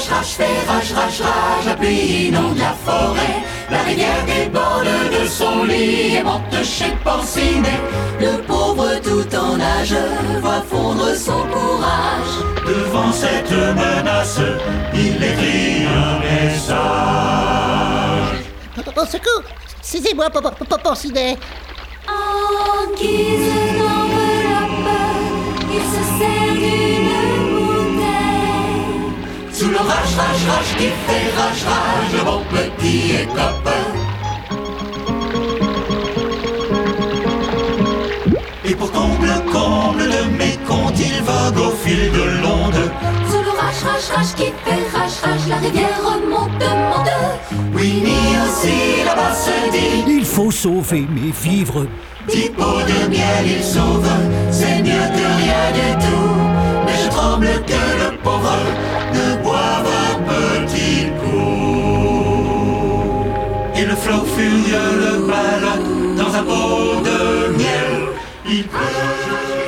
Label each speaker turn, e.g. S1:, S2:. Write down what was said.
S1: rage, fait rage, rage, rage. La pluie inonde la forêt, la rivière déborde de son lit et monte chez Porcinet. Le pauvre tout en nage voit fondre son courage.
S2: Devant cette menace, il écrit un message.
S3: Au secours! Saisez-moi, Porcinet!
S4: En guise d'enveloppe, il se sert d'une bouteille.
S1: Sous l'orage, rage, rage, qui fait rage, rage, le bon petit écope.
S2: Et pour comble de mes comptes, il vogue au fil de l'onde.
S4: Sous l'orage, rage, rage, qui fait rage, rage, la rivière monte, monte.
S1: Winnie aussi là-bas se dit:
S5: il faut sauver mes vivres.
S1: 10 pots de miel il sauve, c'est mieux que rien du tout. Mais je tremble que le pauvre ne boive un petit coup.
S2: Et le flot furieux le balaie dans un pot de miel. Il pleut.